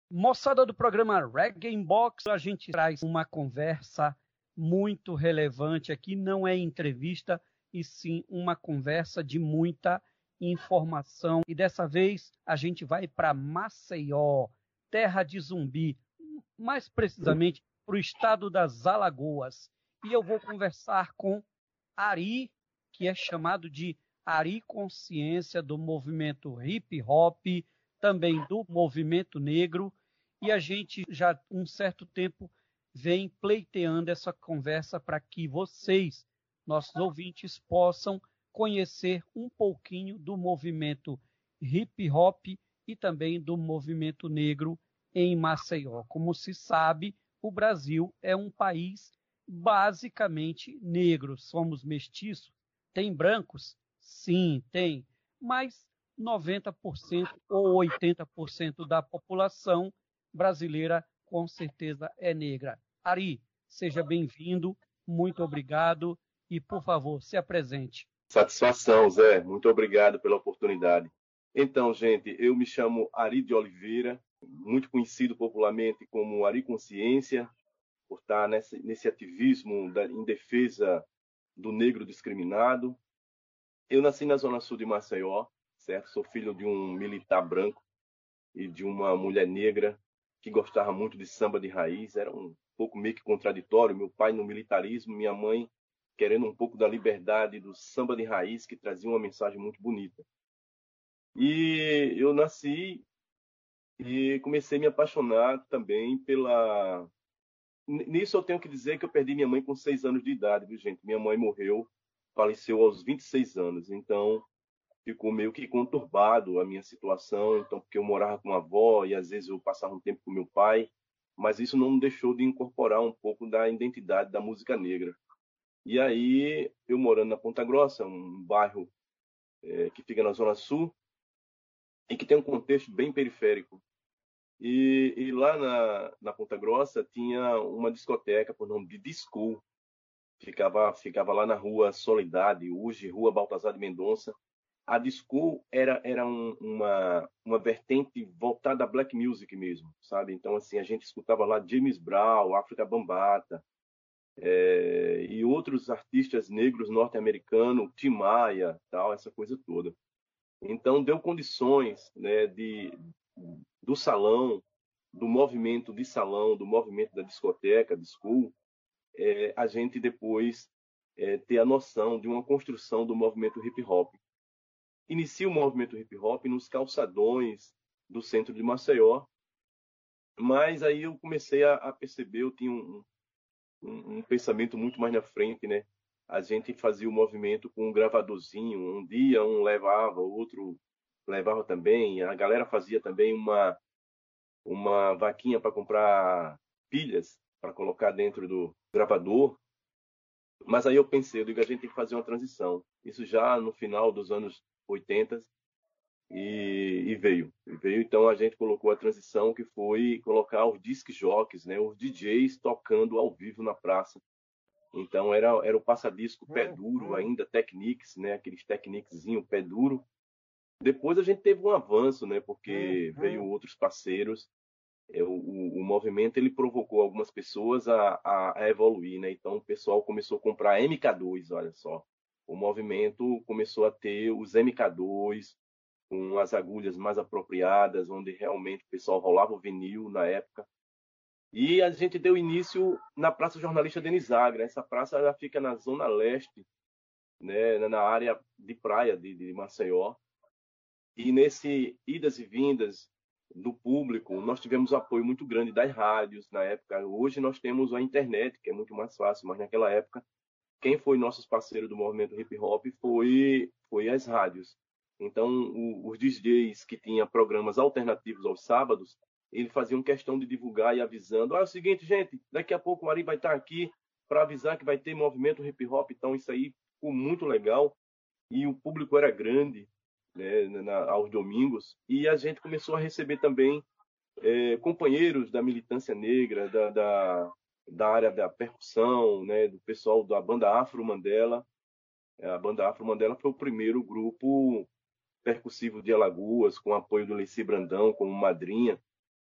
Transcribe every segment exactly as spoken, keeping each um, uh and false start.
Moçada do programa Reggae Box, a gente traz uma conversa muito relevante aqui, não é entrevista, e sim uma conversa de muita informação. E dessa vez a gente vai para Maceió, terra de Zumbi, mais precisamente para o estado das Alagoas. E eu vou conversar com Ari, que é chamado de Ari Consciência, do movimento hip hop, também do movimento negro, e a gente já há um certo tempo vem pleiteando essa conversa para que vocês, nossos ouvintes, possam conhecer um pouquinho do movimento hip hop e também do movimento negro em Maceió. Como se sabe, o Brasil é um país basicamente negro. Somos mestiços? Tem brancos? Sim, tem. Mas noventa por cento ou oitenta por cento da população brasileira com certeza é negra. Ari, seja bem-vindo, muito obrigado e, por favor, se apresente. Satisfação, Zé. Muito obrigado pela oportunidade. Então, gente, eu me chamo Ari de Oliveira, muito conhecido popularmente como Ari Consciência, por estar nesse, nesse ativismo da, em defesa do negro discriminado. Eu nasci na Zona Sul de Maceió, certo? Sou filho de um militar branco e de uma mulher negra que gostava muito de samba de raiz. Era um pouco meio que contraditório. Meu pai no militarismo, minha mãe querendo um pouco da liberdade do samba de raiz, que trazia uma mensagem muito bonita. E eu nasci e comecei a me apaixonar também pela... Nisso eu tenho que dizer que eu perdi minha mãe com seis anos de idade, viu, gente? Minha mãe morreu, faleceu aos vinte e seis anos, então ficou meio que conturbado a minha situação, então porque eu morava com a avó e às vezes eu passava um tempo com meu pai, mas isso não me deixou de incorporar um pouco da identidade da música negra. E aí, eu morando na Ponta Grossa, um bairro é, que fica na Zona Sul, e que tem um contexto bem periférico. E, e lá na, na Ponta Grossa tinha uma discoteca por nome de Disco. Ficava, ficava lá na rua Soledade, hoje Rua Baltazar de Mendonça. A Disco era, era um, uma, uma vertente voltada à black music mesmo, sabe? Então, assim, a gente escutava lá James Brown, África Bambata, É, e outros artistas negros norte-americanos, Tim Maia, tal, essa coisa toda. Então deu condições, né, de do salão, do movimento de salão, do movimento da discoteca, disco, é, a gente depois é, ter a noção de uma construção do movimento hip hop. Inicia o movimento hip hop nos calçadões do centro de Maceió, mas aí eu comecei a, a perceber, eu tinha um, um, um pensamento muito mais na frente, né? A gente fazia o movimento com um gravadorzinho, um dia um levava, o outro levava também, a galera fazia também uma, uma vaquinha para comprar pilhas para colocar dentro do gravador, mas aí eu pensei, eu digo, a gente tem que fazer uma transição, isso já no final dos anos oitenta, e, e veio, e veio, então a gente colocou a transição que foi colocar os disc jockeys, né, os D Js tocando ao vivo na praça. Então era, era o passadisco pé duro, ainda Technics, né? Aqueles Techniczinho pé duro. Depois a gente teve um avanço, né? Porque veio outros parceiros. É, o, o movimento ele provocou algumas pessoas a, a, a evoluir, né? Então o pessoal começou a comprar M K dois, olha só. O movimento começou a ter os M K dois com as agulhas mais apropriadas, onde realmente o pessoal rolava o vinil na época. E a gente deu início na Praça Jornalista Denis Agra. Essa praça ela fica na zona leste, né, na área de praia de, de Maceió. E nesse idas e vindas do público, nós tivemos um apoio muito grande das rádios na época. Hoje nós temos a internet, que é muito mais fácil, mas naquela época, quem foi nossos parceiros do movimento hip hop foi, foi as rádios. Então, o, os D Js que tinham programas alternativos aos sábados, eles faziam questão de divulgar e avisando. Ah, é o seguinte, gente, daqui a pouco o Ari vai estar aqui para avisar que vai ter movimento hip hop. Então, isso aí ficou muito legal. E o público era grande, né, na, aos domingos. E a gente começou a receber também é, companheiros da militância negra, da, da, da área da percussão, né, do pessoal da banda Afro Mandela. A banda Afro Mandela foi o primeiro grupo percussivo de Alagoas, com apoio do Leci Brandão como madrinha.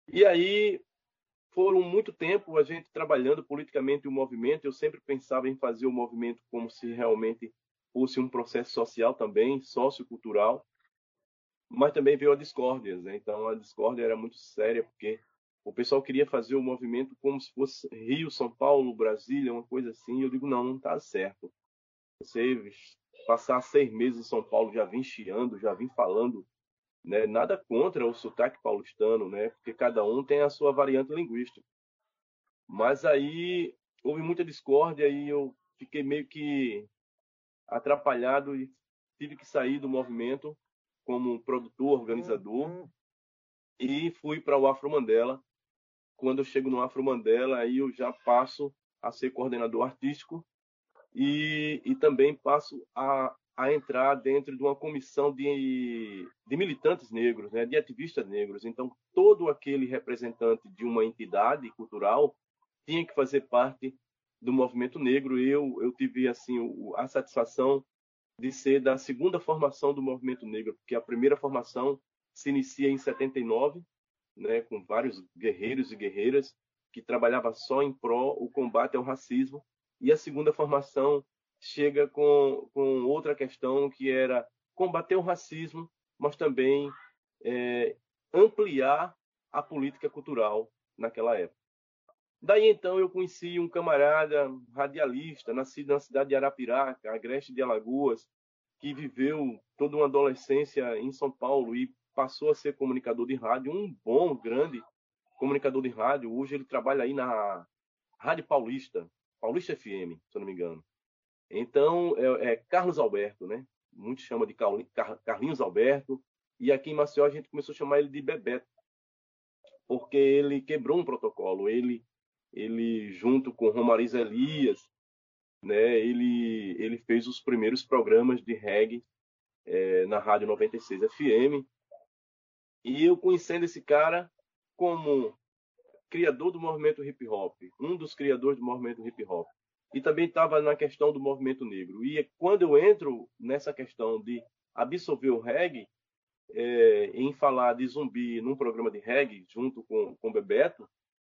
E aí foram muito tempo a gente trabalhando politicamente o movimento. Eu sempre pensava em fazer o movimento como se realmente fosse um processo social também, sociocultural, mas também veio a discórdia, né? Então a discórdia era muito séria, porque o pessoal queria fazer o movimento como se fosse Rio, São Paulo, Brasília, uma coisa assim. Eu digo, não, não está certo. Você passar seis meses em São Paulo, já vim chiando, já vim falando, né? Nada contra o sotaque paulistano, né? Porque cada um tem a sua variante linguística. Mas aí houve muita discórdia e eu fiquei meio que atrapalhado e tive que sair do movimento como produtor, organizador, e fui para o Afro Mandela. Quando eu chego no Afro Mandela, aí eu já passo a ser coordenador artístico e, e também passo a, a entrar dentro de uma comissão de, de militantes negros, né, de ativistas negros. Então, todo aquele representante de uma entidade cultural tinha que fazer parte do movimento negro. Eu, eu tive assim a satisfação de ser da segunda formação do movimento negro, porque a primeira formação se inicia em setenta e nove, né, com vários guerreiros e guerreiras que trabalhava só em pró o combate ao racismo, e a segunda formação chega com, com outra questão que era combater o racismo, mas também é, ampliar a política cultural naquela época. Daí então eu conheci um camarada radialista, nascido na cidade de Arapiraca, agreste de Alagoas, que viveu toda uma adolescência em São Paulo e passou a ser comunicador de rádio, um bom, grande comunicador de rádio. Hoje ele trabalha aí na Rádio Paulista, Paulista F M, se eu não me engano. Então, é, é Carlos Alberto, né? Muitos chamam de Carlinhos Alberto. E aqui em Maceió a gente começou a chamar ele de Bebeto, porque ele quebrou um protocolo. Ele, ele junto com Romariz Elias, né? Ele, ele fez os primeiros programas de reggae é, na Rádio noventa e seis F M. E eu conhecendo esse cara como criador do movimento hip hop, um dos criadores do movimento hip hop, e também estava na questão do movimento negro. E quando eu entro nessa questão de absorver o reggae, é, em falar de Zumbi num programa de reggae, junto com, com o Bebeto,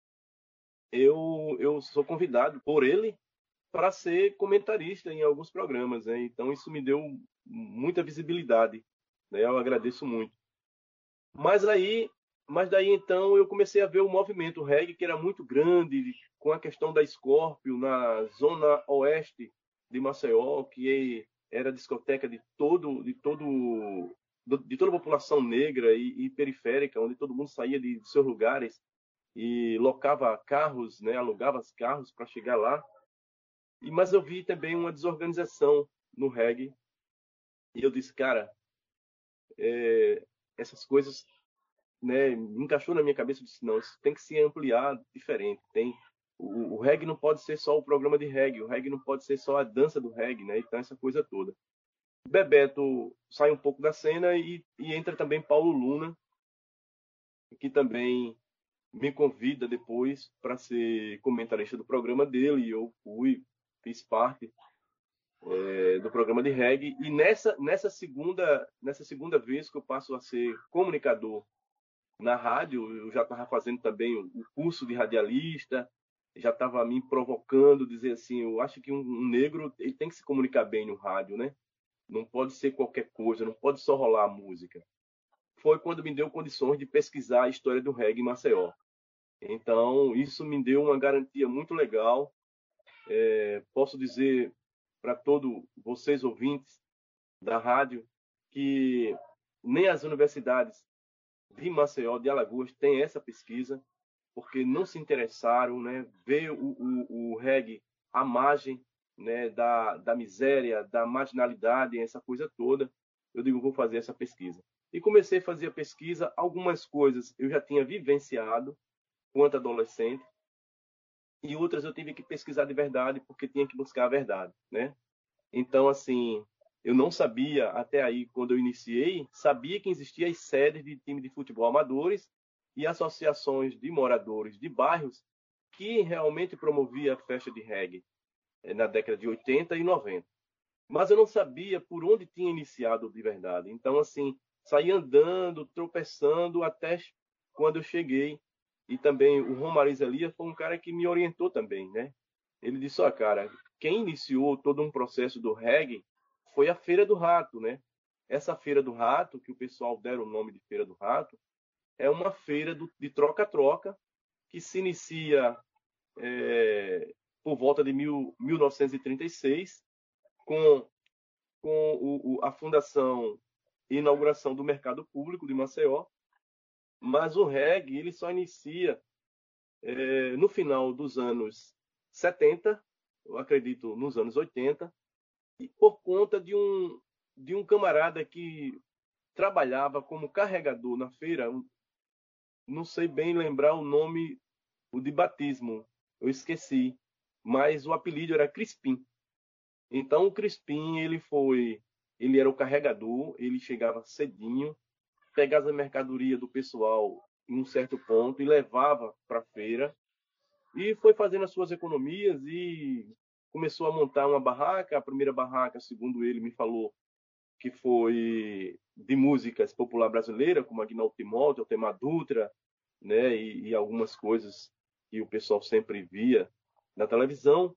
eu, eu sou convidado por ele para ser comentarista em alguns programas, né? Então isso me deu muita visibilidade, né? Eu agradeço muito. Mas aí, mas daí então eu comecei a ver o movimento reggae, que era muito grande, com a questão da Scorpio na zona oeste de Maceió, que era discoteca de todo, de todo, de toda a população negra e, e periférica, onde todo mundo saía de, de seus lugares e locava carros, né, alugava os carros para chegar lá. E mas eu vi também uma desorganização no reggae e eu disse, cara, é, essas coisas, né, encaixou na minha cabeça. Eu disse, não, isso tem que se ampliar diferente. Tem o, o reggae não pode ser só o programa de reggae, o reggae não pode ser só a dança do reggae, né? Então essa coisa toda. Bebeto sai um pouco da cena e, e entra também Paulo Luna, que também me convida depois para ser comentarista do programa dele, e eu fui, fiz parte é, do programa de reggae. E nessa nessa segunda nessa segunda vez que eu passo a ser comunicador na rádio, eu já estava fazendo também o curso de radialista, já estava me provocando, dizer assim, eu acho que um, um negro ele tem que se comunicar bem no rádio, né? Não pode ser qualquer coisa, não pode só rolar a música. Foi quando me deu condições de pesquisar a história do reggae em Maceió. Então, isso me deu uma garantia muito legal. É, posso dizer para todos vocês ouvintes da rádio que nem as universidades de Maceió, de Alagoas, têm essa pesquisa, porque não se interessaram, né, ver o, o, o reggae à margem, né, da, da miséria, da marginalidade, essa coisa toda. Eu digo, vou fazer essa pesquisa. E comecei a fazer a pesquisa. Algumas coisas eu já tinha vivenciado quanto adolescente, e outras eu tive que pesquisar de verdade, porque tinha que buscar a verdade, né? Então, assim, eu não sabia, até aí, quando eu iniciei, sabia que existiam as sedes de time de futebol amadores e associações de moradores de bairros que realmente promovia a festa de reggae na década de oitenta e noventa. Mas eu não sabia por onde tinha iniciado de verdade. Então, assim, saí andando, tropeçando, até quando eu cheguei e também o Romariz Elias foi um cara que me orientou também, né? Ele disse, ó, cara, quem iniciou todo um processo do reggae foi a Feira do Rato, né? Essa Feira do Rato, que o pessoal deram o nome de Feira do Rato, é uma feira do, de troca-troca que se inicia é, por volta de mil, mil novecentos e trinta e seis com, com o, o, a fundação e inauguração do Mercado Público de Maceió, mas o reggae ele só inicia é, no final dos anos setenta, eu acredito nos anos oitenta, e por conta de um, de um camarada que trabalhava como carregador na feira, não sei bem lembrar o nome, o de batismo, eu esqueci, mas o apelido era Crispim. Então o Crispim, ele foi, ele era o carregador, ele chegava cedinho, pegava a mercadoria do pessoal em um certo ponto e levava para a feira, e foi fazendo as suas economias e começou a montar uma barraca. A primeira barraca, segundo ele me falou, que foi de músicas popular brasileira, como Agnaldo Timóteo, Altemar Dutra, né, e, e algumas coisas que o pessoal sempre via na televisão.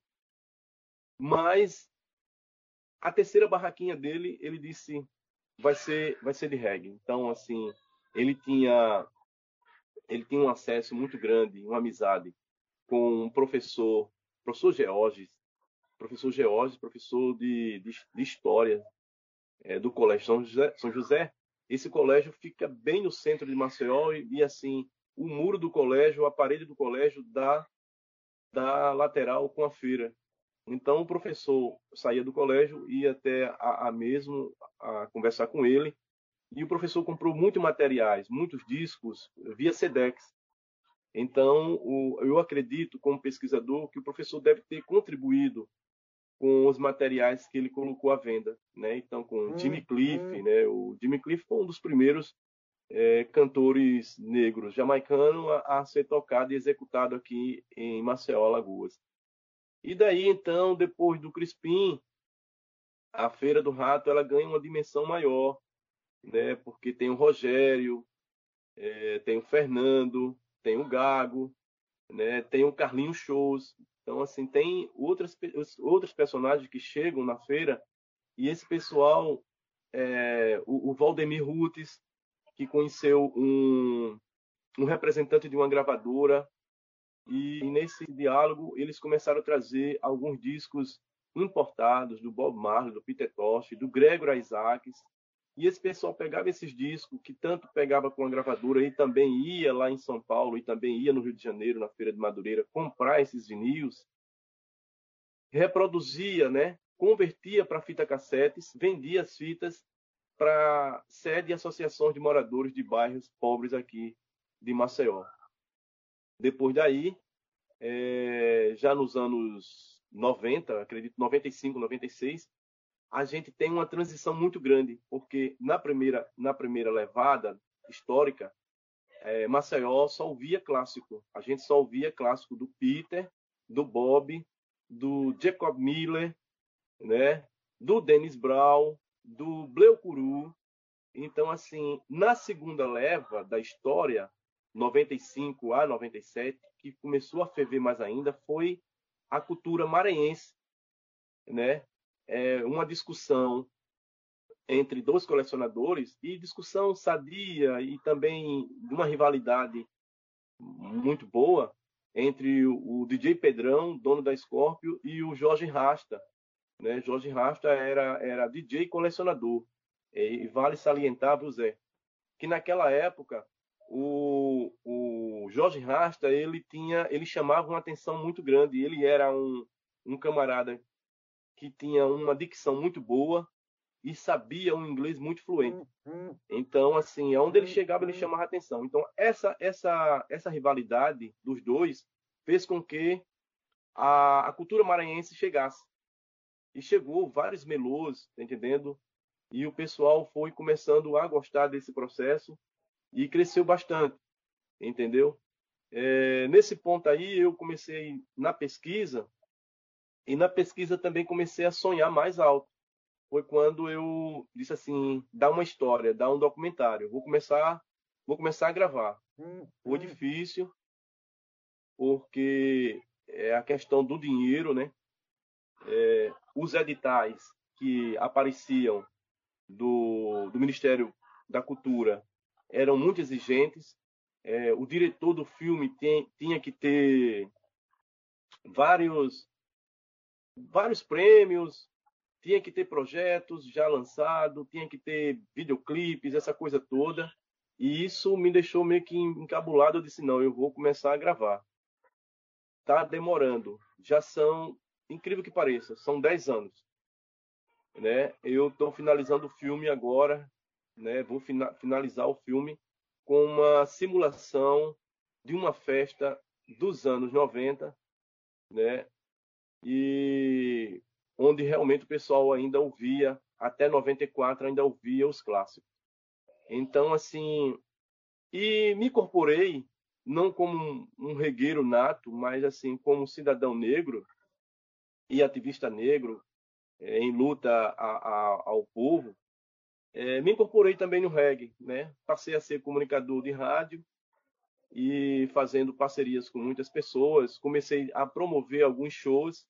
Mas a terceira barraquinha dele, ele disse, vai ser, vai ser de reggae. Então, assim, ele tinha, ele tinha um acesso muito grande, uma amizade com um professor, professor Georges, professor Georges, professor de, de, de História é, do Colégio São José, São José. Esse colégio fica bem no centro de Maceió e, e assim, o muro do colégio, a parede do colégio dá, dá lateral com a feira. Então o professor saía do colégio, ia até a, a mesmo a conversar com ele, e o professor comprou muitos materiais, muitos discos via Sedex. Então, o, eu acredito, como pesquisador, que o professor deve ter contribuído com os materiais que ele colocou à venda, né? Então, com hum, Jimmy Cliff, hum. né? O Jimmy Cliff foi um dos primeiros é, cantores negros jamaicanos a, a ser tocado e executado aqui em Maceió, Alagoas. E daí, então, depois do Crispim, a Feira do Rato ela ganha uma dimensão maior, né? Porque tem o Rogério, é, tem o Fernando, tem o Gago, né? Tem o Carlinhos Shows. Então, assim, tem outras, outros personagens que chegam na feira, e esse pessoal, é, o, o Valdemir Rutes, que conheceu um, um representante de uma gravadora, e, e nesse diálogo eles começaram a trazer alguns discos importados do Bob Marley, do Peter Tosh, do Gregory Isaacs, e esse pessoal pegava esses discos, que tanto pegava com a gravadora e também ia lá em São Paulo e também ia no Rio de Janeiro, na Feira de Madureira, comprar esses vinis, reproduzia, né? Convertia para fita cassetes, vendia as fitas para sede e associações de moradores de bairros pobres aqui de Maceió. Depois daí, é, já nos anos noventa, acredito, noventa e cinco, noventa e seis, a gente tem uma transição muito grande, porque na primeira, na primeira levada histórica, é, Maceió só ouvia clássico. A gente só ouvia clássico do Peter, do Bob, do Jacob Miller, né, do Dennis Brown, do Bleucuru. Então, assim, na segunda leva da história, noventa e cinco a noventa e sete, que começou a ferver mais ainda, foi a cultura maranhense, né? É uma discussão entre dois colecionadores, e discussão sadia e também de uma rivalidade muito boa entre o D J Pedrão, dono da Scorpio, e o Jorge Rasta, né? Jorge Rasta era, era D J colecionador. E vale salientar, viu, Zé, que naquela época o, o Jorge Rasta ele tinha, ele chamava uma atenção muito grande. Ele era um, um camarada que tinha uma dicção muito boa e sabia um inglês muito fluente. Então, assim, aonde ele chegava, ele chamava a atenção. Então, essa, essa, essa rivalidade dos dois fez com que a, a cultura maranhense chegasse. E chegou vários melôs, tá entendendo? E o pessoal foi começando a gostar desse processo e cresceu bastante, entendeu? É, nesse ponto aí, eu comecei na pesquisa, e na pesquisa também comecei a sonhar mais alto. Foi quando eu disse assim, dá uma história, dá um documentário, vou começar, vou começar a gravar. Foi difícil, porque é a questão do dinheiro, né? É, os editais que apareciam do, do Ministério da Cultura eram muito exigentes. É, o diretor do filme tem, tinha que ter vários, vários prêmios, tinha que ter projetos já lançados, tinha que ter videoclipes, essa coisa toda. E isso me deixou meio que encabulado. Eu disse, não, eu vou começar a gravar. Tá demorando. Já são, incrível que pareça, são dez anos. Né? Eu estou finalizando o filme agora, né? Vou fina finalizar o filme com uma simulação de uma festa dos anos noventa, né? E onde realmente o pessoal ainda ouvia, até noventa e quatro ainda ouvia os clássicos. Então, assim, e me incorporei não como um, um regueiro nato, mas assim como um cidadão negro e ativista negro é, em luta a, a, ao povo. É, me incorporei também no reggae, né? Passei a ser comunicador de rádio e fazendo parcerias com muitas pessoas. Comecei a promover alguns shows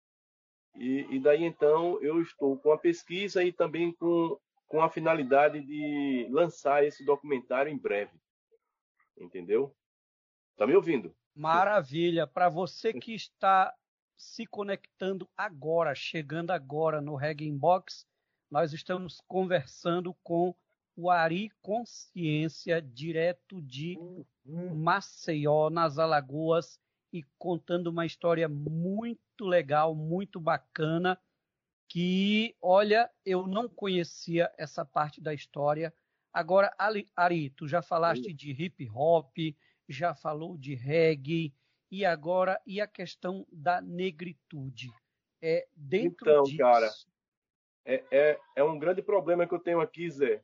e, e daí então eu estou com a pesquisa e também com, com a finalidade de lançar esse documentário em breve. Entendeu? Tá me ouvindo? Maravilha. Para você que está se conectando agora, chegando agora no Reggae Inbox, nós estamos conversando com o Ari Consciência, direto de Maceió, nas Alagoas, e contando uma história muito legal, muito bacana, que, olha, eu não conhecia essa parte da história. Agora, Ari, tu já falaste de hip hop, já falou de reggae, e agora, e a questão da negritude? É, dentro Então, disso... cara, é, é, é um grande problema que eu tenho aqui, Zé,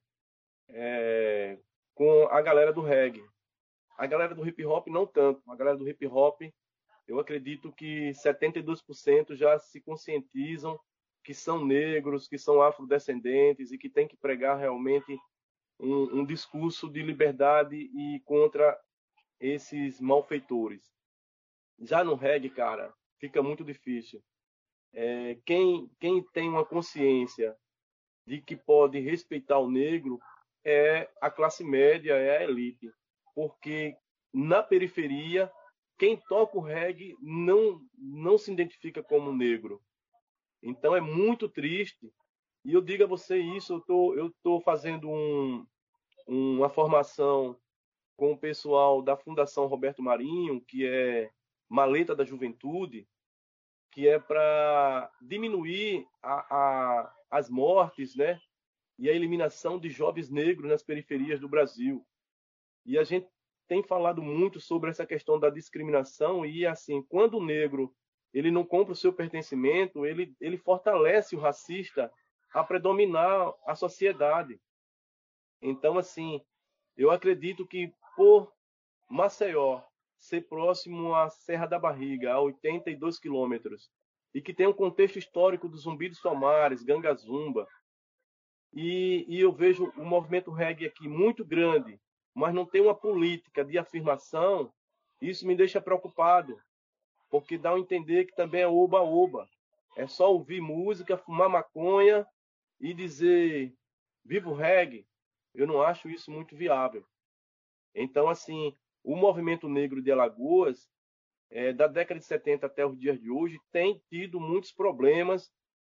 é, com a galera do reggae. A galera do hip hop não tanto. A galera do hip hop, eu acredito que setenta e dois por cento já se conscientizam que são negros, que são afrodescendentes e que tem que pregar realmente um, um discurso de liberdade e contra esses malfeitores. Já no reggae, cara, fica muito difícil. É, quem, quem tem uma consciência de que pode respeitar o negro é a classe média, é a elite. Porque na periferia, quem toca o reggae não, não se identifica como negro. Então é muito triste. E eu digo a você isso, eu tô, eu tô fazendo um, uma formação com o pessoal da Fundação Roberto Marinho, que é Maleta da Juventude, que é para diminuir a, a, as mortes, né? E a eliminação de jovens negros nas periferias do Brasil. E a gente tem falado muito sobre essa questão da discriminação e, assim, quando o negro ele não compra o seu pertencimento, ele, ele fortalece o racista a predominar a sociedade. Então, assim, eu acredito que por Maceió ser próximo à Serra da Barriga, a oitenta e dois quilômetros, e que tem um contexto histórico do Zumbi dos Palmares, Gangazumba, e, e eu vejo o movimento reggae aqui muito grande, mas não tem uma política de afirmação, isso me deixa preocupado, porque dá a entender que também é oba-oba. É só ouvir música, fumar maconha e dizer viva o reggae. Eu não acho isso muito viável. Então, assim, o movimento negro de Alagoas, é, da década de setenta até os dias de hoje, tem tido muitos problemas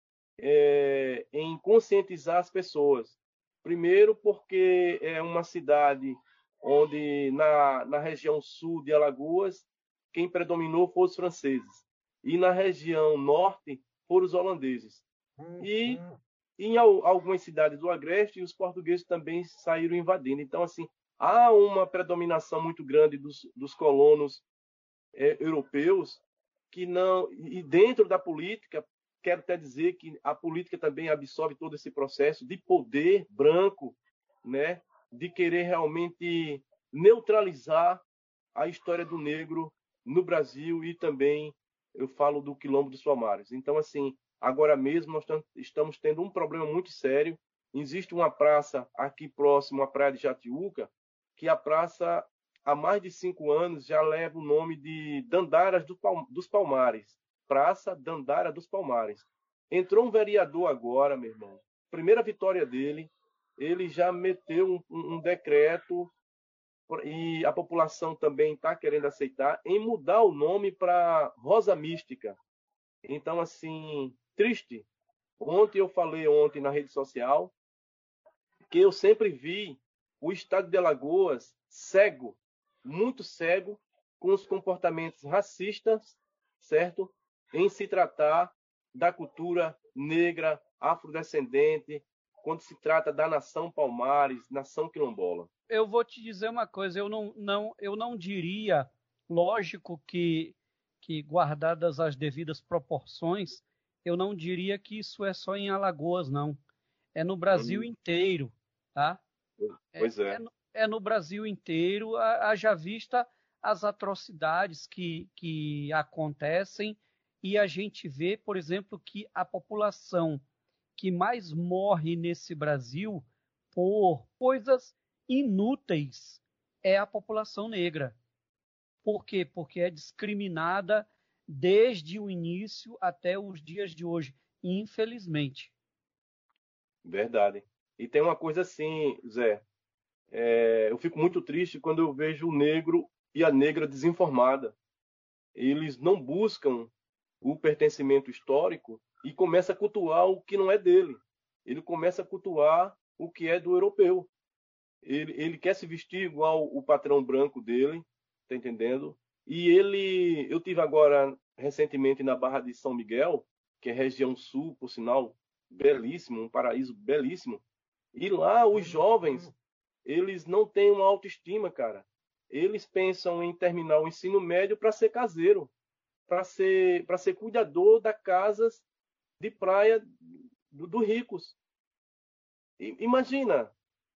é, em conscientizar as pessoas. Primeiro, porque é uma cidade onde, na, na região sul de Alagoas, quem predominou foram os franceses. E na região norte, foram os holandeses. E em algumas cidades do Agreste, os portugueses também saíram invadindo. Então, assim, há uma predominação muito grande dos, dos colonos é, europeus que não... E dentro da política, quero até dizer que a política também absorve todo esse processo de poder branco, né, de querer realmente neutralizar a história do negro no Brasil e também eu falo do Quilombo dos Palmares. Então, assim, agora mesmo nós estamos tendo um problema muito sério. Existe uma praça aqui próximo à praia de Jatiuca, que a praça há mais de cinco anos, já leva o nome de Dandara dos Palmares. Praça Dandara dos Palmares. Entrou um vereador agora, meu irmão. Primeira vitória dele, ele já meteu um, um, um decreto, e a população também está querendo aceitar, em mudar o nome para Rosa Mística. Então, assim, triste. Ontem eu falei ontem na rede social que eu sempre vi o estado de Alagoas cego, muito cego, com os comportamentos racistas, certo? Em se tratar da cultura negra, afrodescendente, quando se trata da nação Palmares, nação quilombola. Eu vou te dizer uma coisa, eu não, não, eu não diria, lógico que, que guardadas as devidas proporções, eu não diria que isso é só em Alagoas, não. É no Brasil Hum, inteiro, tá? Pois É, é. é, no, é no Brasil inteiro, haja vista as atrocidades que, que acontecem, e a gente vê, por exemplo, que a população que mais morre nesse Brasil por coisas inúteis é a população negra. Por quê? Porque é discriminada desde o início até os dias de hoje, infelizmente. Verdade. E tem uma coisa assim, Zé, é, eu fico muito triste quando eu vejo o negro e a negra desinformada. Eles não buscam o pertencimento histórico e começa a cultuar o que não é dele. Ele começa a cultuar o que é do europeu. Ele, ele quer se vestir igual o patrão branco dele, tá entendendo? E ele, eu tive agora recentemente na Barra de São Miguel, que é região sul, por sinal, belíssimo, um paraíso belíssimo. E lá os jovens, eles não têm uma autoestima, cara. Eles pensam em terminar o ensino médio para ser caseiro, para ser, para ser cuidador das casas de praia dos do ricos. E, imagina,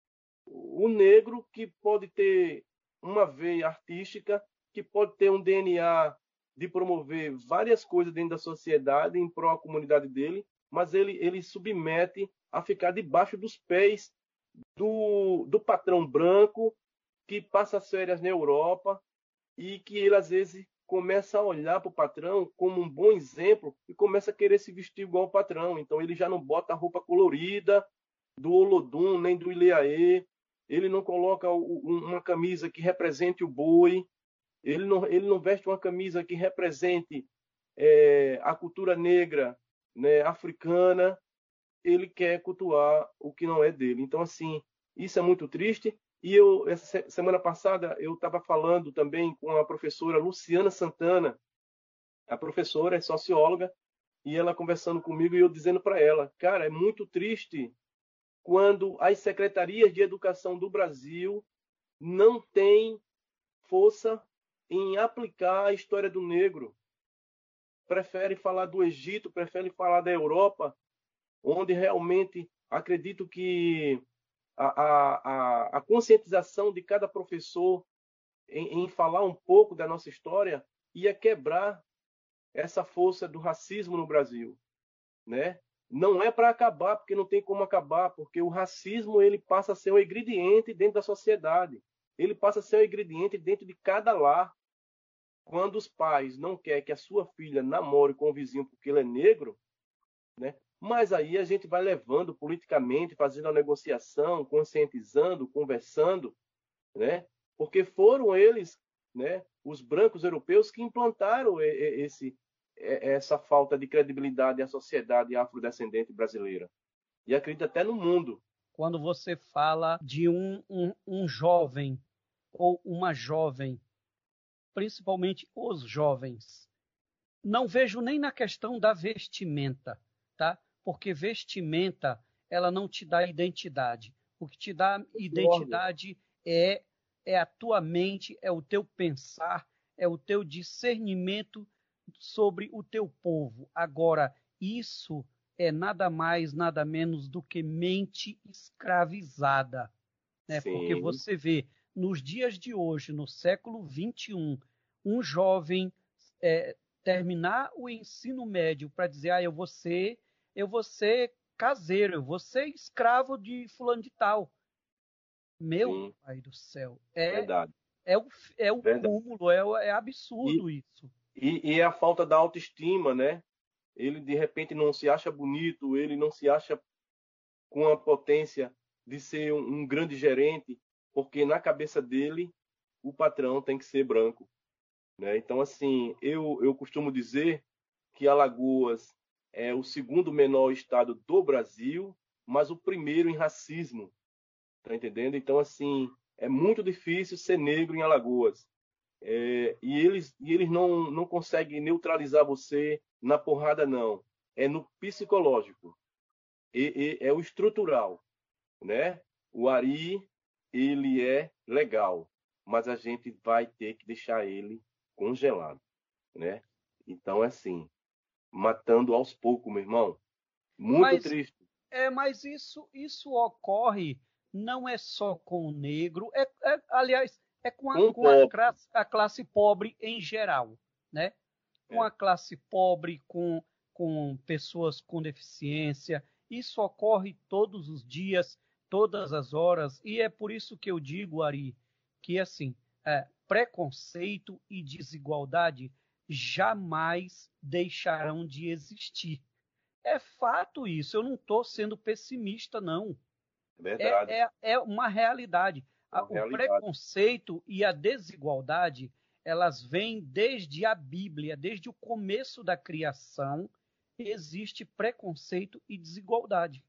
o negro que pode ter uma veia artística, que pode ter um D N A de promover várias coisas dentro da sociedade em prol da comunidade dele, mas ele, ele submete a ficar debaixo dos pés do, do patrão branco que passa as férias na Europa e que ele às vezes começa a olhar para o patrão como um bom exemplo e começa a querer se vestir igual o patrão. Então ele já não bota a roupa colorida do Olodum nem do Ileaê, ele não coloca uma camisa que represente o boi, ele não, ele não veste uma camisa que represente é, a cultura negra, né, africana, ele quer cultuar o que não é dele. Então, assim, isso é muito triste. E eu, essa semana passada, eu estava falando também com a professora Luciana Santana. A professora é socióloga, e ela conversando comigo e eu dizendo para ela, cara, é muito triste quando as secretarias de educação do Brasil não têm força em aplicar a história do negro. Prefere falar do Egito, prefere falar da Europa, onde realmente acredito que a, a, a conscientização de cada professor em, em falar um pouco da nossa história ia quebrar essa força do racismo no Brasil, né? Não é para acabar, porque não tem como acabar, porque o racismo ele passa a ser um ingrediente dentro da sociedade. Ele passa a ser um ingrediente dentro de cada lar. Quando os pais não querem que a sua filha namore com o vizinho porque ele é negro, né? Mas aí a gente vai levando politicamente, fazendo a negociação, conscientizando, conversando, né? Porque foram eles, né, os brancos europeus que implantaram esse, essa falta de credibilidade à sociedade afrodescendente brasileira. E acredito até no mundo. Quando você fala de um, um, um jovem ou uma jovem, principalmente os jovens, não vejo nem na questão da vestimenta, tá? Porque vestimenta, ela não te dá identidade. O que te dá identidade é, é a tua mente, é o teu pensar, é o teu discernimento sobre o teu povo. Agora, isso é nada mais, nada menos do que mente escravizada, né? Porque Sim. você vê, nos dias de hoje, no século vinte e um, um jovem é, terminar o ensino médio para dizer, ah, eu vou ser, eu vou ser caseiro, eu vou ser escravo de fulano de tal. Meu Sim, pai do céu, é, verdade. É o, é o Verdade. cúmulo, é, o- é absurdo E, isso. e, e é a falta da autoestima, né? Ele, de repente, não se acha bonito, ele não se acha com a potência de ser um, um grande gerente, porque na cabeça dele, o patrão tem que ser branco, né? Então, assim, eu, eu costumo dizer que Alagoas é o segundo menor estado do Brasil, mas o primeiro em racismo, tá entendendo? Então, assim, é muito difícil ser negro em Alagoas. É, e eles, e eles não, não conseguem neutralizar você na porrada, não. É no psicológico. E, e, é o estrutural, né? O Ari, ele é legal, mas a gente vai ter que deixar ele congelado, né? Então, é assim, matando aos poucos, meu irmão. Muito Mas, triste. é, mas isso, isso ocorre não é só com o negro, é, é, aliás, é com, a, Com o com a, pobre, classe, a classe pobre em geral, né? Com é. a classe pobre, com, com pessoas com deficiência. Isso ocorre todos os dias, todas as horas, e é por isso que eu digo, Ari, que assim, é, preconceito e desigualdade jamais deixarão de existir. É fato isso, eu não estou sendo pessimista, não. Verdade, É, é, é uma realidade. é A- uma O realidade. preconceito e a desigualdade, elas vêm desde a Bíblia, desde o começo da criação, existe preconceito e desigualdade.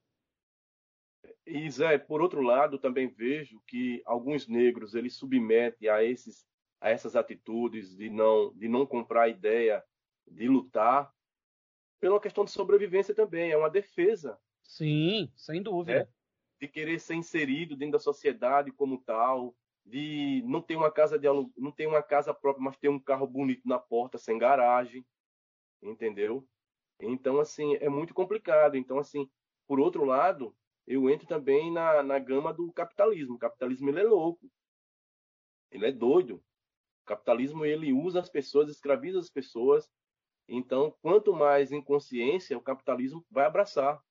E Zé, por outro lado, também vejo que alguns negros eles submetem a esses a essas atitudes de não de não comprar a ideia de lutar pela questão de sobrevivência também, é uma defesa, Sim, sem né? dúvida. De querer ser inserido dentro da sociedade como tal, de não ter uma casa de alu... não ter uma casa própria, mas ter um carro bonito na porta sem garagem, entendeu? Então assim, é muito complicado. Então assim, por outro lado, eu entro também na, na gama do capitalismo. O capitalismo ele é louco, ele é doido. O capitalismo ele usa as pessoas, escraviza as pessoas. Então, quanto mais inconsciência, o capitalismo vai abraçar,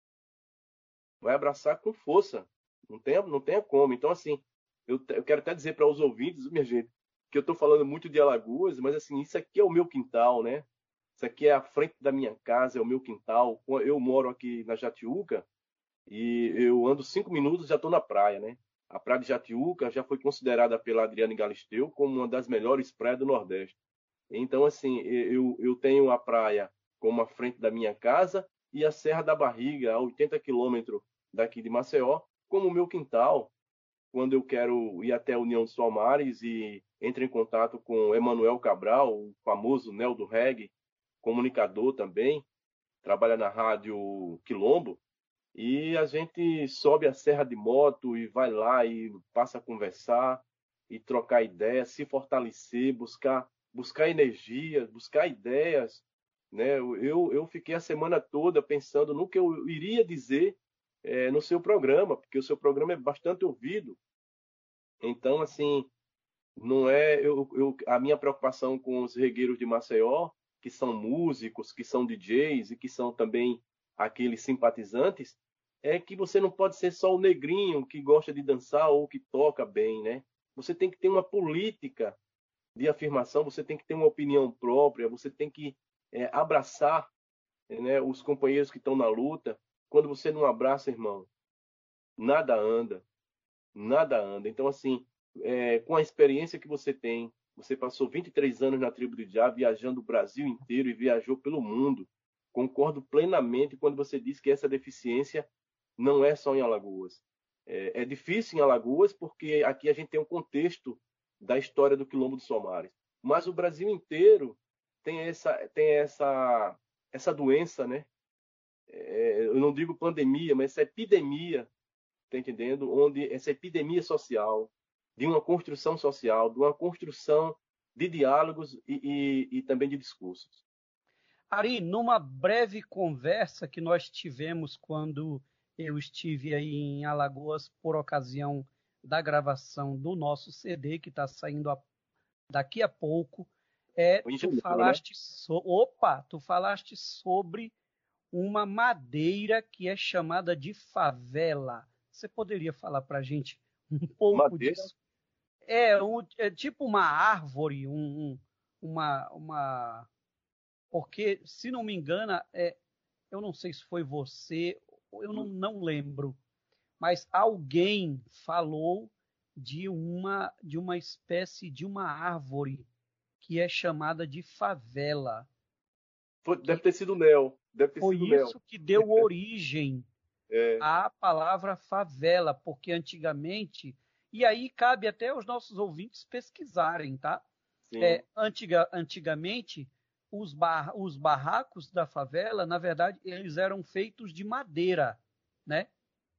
vai abraçar com força. Não tem, não tem como. Então, assim, eu, eu quero até dizer para os ouvintes, minha gente, que eu estou falando muito de Alagoas, mas assim, isso aqui é o meu quintal, né? Isso aqui é a frente da minha casa, é o meu quintal. Eu moro aqui na Jatiuca, e eu ando cinco minutos e já estou na praia, né? A praia de Jatiuca já foi considerada pela Adriane Galisteu como uma das melhores praias do Nordeste. Então, assim, eu, eu tenho a praia como a frente da minha casa e a Serra da Barriga, a oitenta quilômetros daqui de Maceió, como o meu quintal. Quando eu quero ir até a União dos Palmares e entro em contato com Emanuel Cabral, o famoso Nel do Reggae, comunicador também, trabalha na rádio Quilombo, e a gente sobe a serra de moto e vai lá e passa a conversar e trocar ideias, se fortalecer, buscar, buscar energia, buscar ideias, né? Eu, eu fiquei a semana toda pensando no que eu iria dizer é, no seu programa, porque o seu programa é bastante ouvido. Então, assim, não é eu, eu, a minha preocupação com os regueiros de Maceió, que são músicos, que são D Js e que são também aqueles simpatizantes, é que você não pode ser só o negrinho que gosta de dançar ou que toca bem, né? Você tem que ter uma política de afirmação, você tem que ter uma opinião própria, você tem que é, abraçar, né, os companheiros que estão na luta. Quando você não abraça, irmão, nada anda, nada anda. Então, assim, é, com a experiência que você tem, você passou vinte e três anos na tribo de Já, viajando o Brasil inteiro e viajou pelo mundo. Concordo plenamente quando você diz que essa deficiência não é só em Alagoas. É, é difícil em Alagoas porque aqui a gente tem um contexto da história do Quilombo dos Somares. Mas o Brasil inteiro tem essa, tem essa, essa doença, né? É, eu não digo pandemia, mas essa epidemia, tá entendendo? Onde essa epidemia social, de uma construção social, de uma construção de diálogos e, e, e também de discursos. Ari, numa breve conversa que nós tivemos quando eu estive aí em Alagoas por ocasião da gravação do nosso C D, que está saindo a, daqui a pouco, é, Em tu janeiro, né? falaste so, opa, tu falaste sobre uma madeira que é chamada de favela. Você poderia falar para a gente um pouco Madeira disso? É, um, é tipo uma árvore, um, um- uma, uma. Porque, se não me engano, é, eu não sei se foi você, eu não, não lembro, mas alguém falou de uma, de uma espécie de uma árvore que é chamada de favela, Foi- deve que ter sido o Nel. Deve ter foi sido o Nel. isso que deu origem É, à palavra favela, porque antigamente, e aí cabe até aos nossos ouvintes pesquisarem, tá? sim. É, antiga, antigamente, os, bar, os barracos da favela, na verdade, eles eram feitos de madeira, né?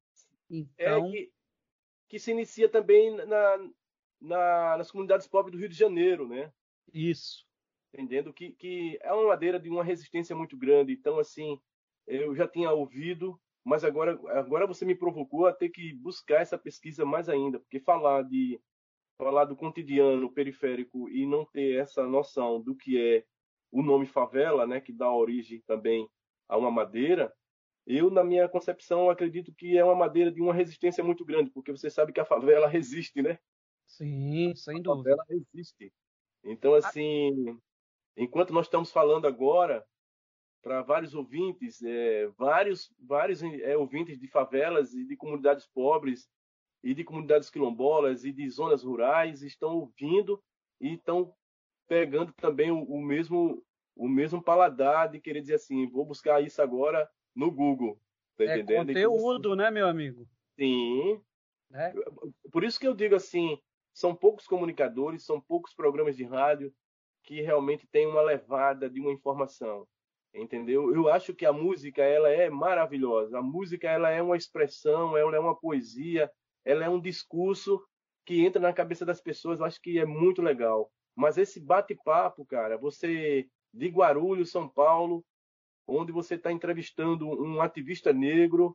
É Então, que, que se inicia também na, na- nas comunidades pobres do Rio de Janeiro, né? isso. Entendendo que, que é uma madeira de uma resistência muito grande. Então, assim, eu já tinha ouvido, mas agora, agora você me provocou a ter que buscar essa pesquisa mais ainda, porque falar de falar do cotidiano periférico e não ter essa noção do que é o nome favela, né, que dá origem também a uma madeira, eu, na minha concepção, acredito que é uma madeira de uma resistência muito grande, porque você sabe que a favela resiste, né? Sim, sem A dúvida. favela resiste. Então, assim, enquanto nós estamos falando agora para vários ouvintes, é, vários, vários é, ouvintes de favelas e de comunidades pobres e de comunidades quilombolas e de zonas rurais estão ouvindo e estão pegando também o, o mesmo o mesmo paladar de querer dizer assim, vou buscar isso agora no Google, tá É entendendo? Então, assim, conteúdo, né, meu amigo? sim, Né? por isso que eu digo assim, são poucos comunicadores, são poucos programas de rádio que realmente têm uma levada de uma informação, entendeu? Eu acho que a música ela é maravilhosa. A música ela é uma expressão, ela é uma poesia, ela é um discurso que entra na cabeça das pessoas. Eu acho que é muito legal. Mas esse bate-papo, cara, você de Guarulhos, São Paulo, onde você está entrevistando um ativista negro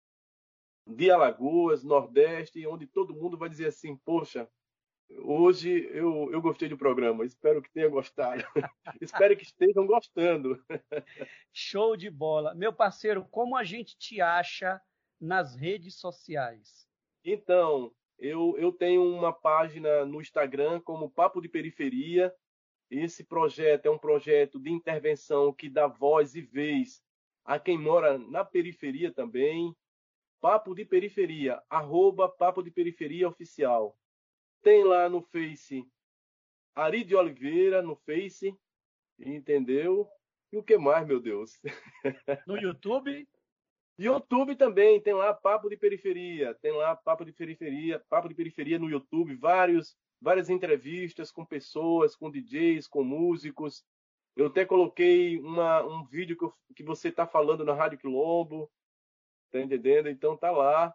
de Alagoas, Nordeste, onde todo mundo vai dizer assim, poxa, hoje eu, eu gostei do programa, espero que tenha gostado. Espero que estejam gostando. Show de bola. Meu parceiro, como a gente te acha nas redes sociais? Então, eu, eu tenho uma página no Instagram como Papo de Periferia. Esse projeto é um projeto de intervenção que dá voz e vez a quem mora na periferia também. Papo de Periferia, arroba Papo de Periferia Oficial. Tem lá no Face Ari de Oliveira, no Face, entendeu? E o que mais, meu Deus? No YouTube? YouTube também, tem lá Papo de Periferia, tem lá Papo de Periferia, Papo de Periferia no YouTube, vários, várias entrevistas com pessoas, com D Js, com músicos. Eu até coloquei uma, um vídeo que, eu, que você está falando na Rádio Quilombo, tá entendendo? Então tá lá.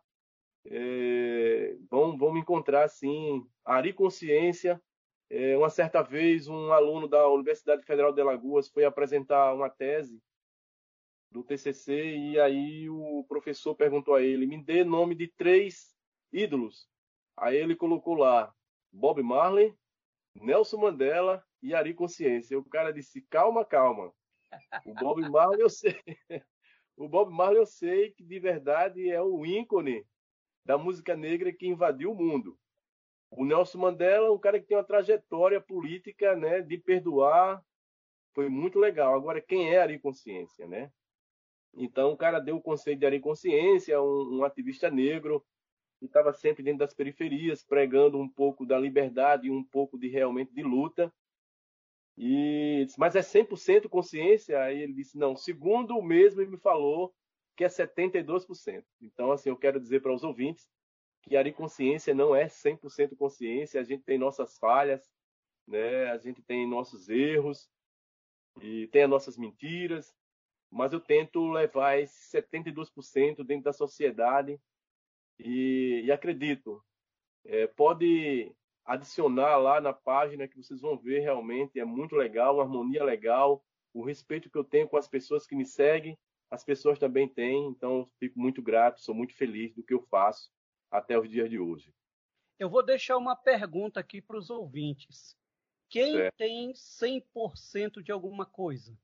É, vão, vão me encontrar sim. Ari Consciência. É, uma certa vez, um aluno da Universidade Federal de Alagoas foi apresentar uma tese do T C C e aí o professor perguntou a ele: me dê nome de três ídolos. Aí ele colocou lá Bob Marley, Nelson Mandela e Ari Consciência. O cara disse: calma, calma. O Bob Marley eu sei. O Bob Marley eu sei que de verdade é o ícone da música negra que invadiu o mundo. O Nelson Mandela é um cara que tem uma trajetória política, né, de perdoar, foi muito legal. Agora, quem é Ari Consciência, né? Então, o cara deu o conceito de Ari Consciência, um, um ativista negro que estava sempre dentro das periferias, pregando um pouco da liberdade e um pouco de realmente de luta. E disse, mas é cem por cento consciência? Aí ele disse, não, segundo o mesmo ele me falou que é setenta e dois por cento. Então, assim, eu quero dizer para os ouvintes que Ari Consciência não é cem por cento consciência, a gente tem nossas falhas, né? A gente tem nossos erros e tem as nossas mentiras, mas eu tento levar esse setenta e dois por cento dentro da sociedade e, e acredito, é, pode adicionar lá na página que vocês vão ver realmente, é muito legal, uma harmonia legal, o respeito que eu tenho com as pessoas que me seguem, as pessoas também têm, então eu fico muito grato, sou muito feliz do que eu faço até os dias de hoje. Eu vou deixar uma pergunta aqui para os ouvintes. Quem Certo? tem cem por cento de alguma coisa?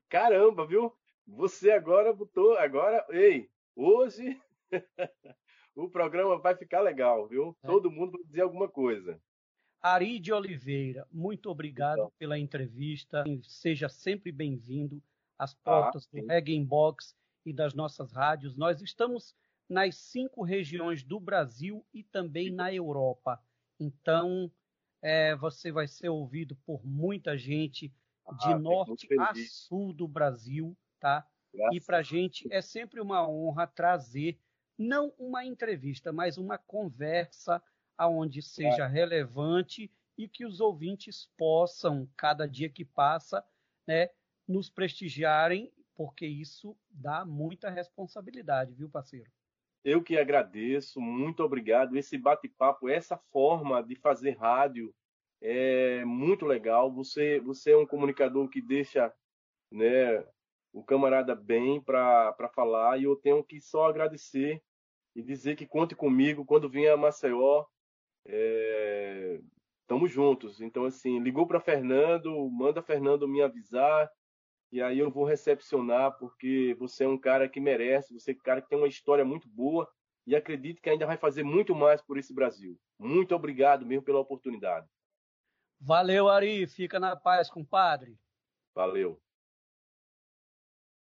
Caramba, viu? Você agora botou, agora, ei, hoje, o programa vai ficar legal, viu? É. Todo mundo vai dizer alguma coisa. Ari de Oliveira, muito obrigado Então, pela entrevista. Seja sempre bem-vindo às ah, portas do sim. Reggae Box e das nossas rádios. Nós estamos nas cinco regiões do Brasil e também na Europa. Então, é, você vai ser ouvido por muita gente de Ah, fico muito norte a feliz. sul do Brasil, tá? E Graças. para a gente é sempre uma honra trazer, não uma entrevista, mas uma conversa aonde seja relevante e que os ouvintes possam, cada dia que passa, né, nos prestigiarem, porque isso dá muita responsabilidade, viu, parceiro? Eu que agradeço, muito obrigado. Esse bate-papo, essa forma de fazer rádio é muito legal. Você, você é um comunicador que deixa, né, o camarada bem para falar e eu tenho que só agradecer e dizer que conte comigo quando vier a Maceió. É, Tamo juntos. Então, assim, ligou para Fernando, manda Fernando me avisar e aí eu vou recepcionar, porque você é um cara que merece, você é um cara que tem uma história muito boa e acredito que ainda vai fazer muito mais por esse Brasil. Muito obrigado mesmo pela oportunidade. Valeu, Ari. Fica na paz, compadre. Valeu.